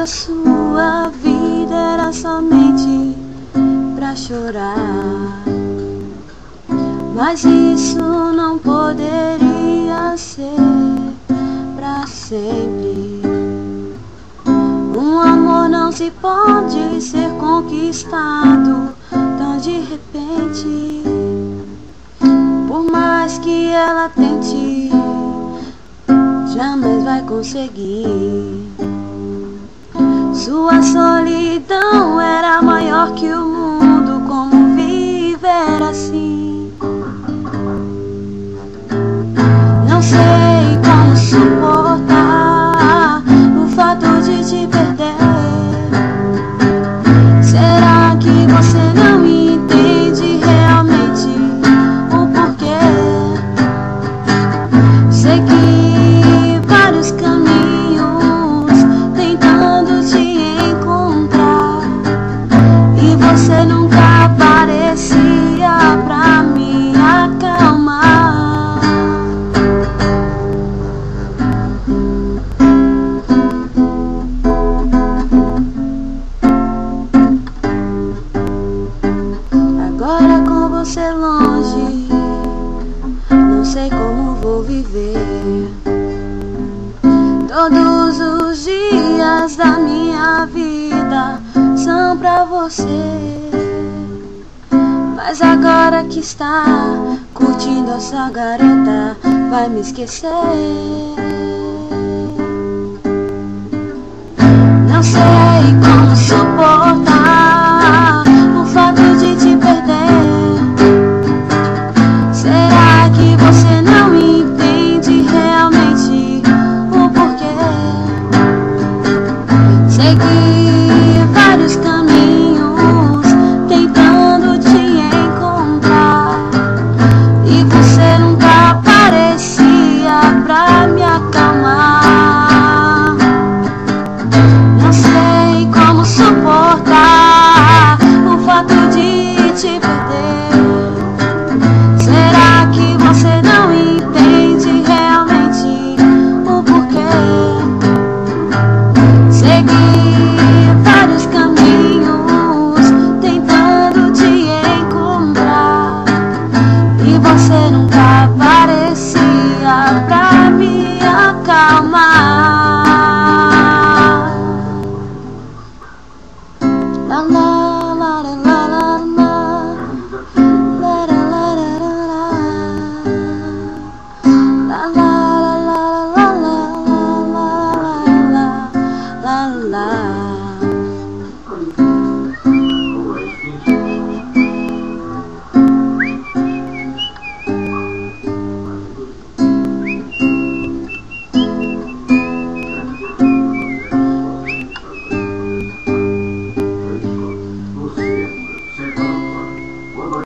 sua vida era somente pra chorar, mas isso não poderia ser pra sempre. Um amor não se pode ser conquistado tão de repente. Por mais que ela tente, jamais vai conseguir. Sua solidão era maior que o mundo. Como viver assim? Não sei como suportar o fato de te perder. Será que você não entende realmente o porquê? Sei que vários caminhos tentando te encontrar, e você nunca aparecia pra me acalmar. Agora com você longe, não sei como vou viver. Todos os dias da minha vida são pra você. Mas agora que está curtindo essa garota, vai me esquecer. Não sei como suportar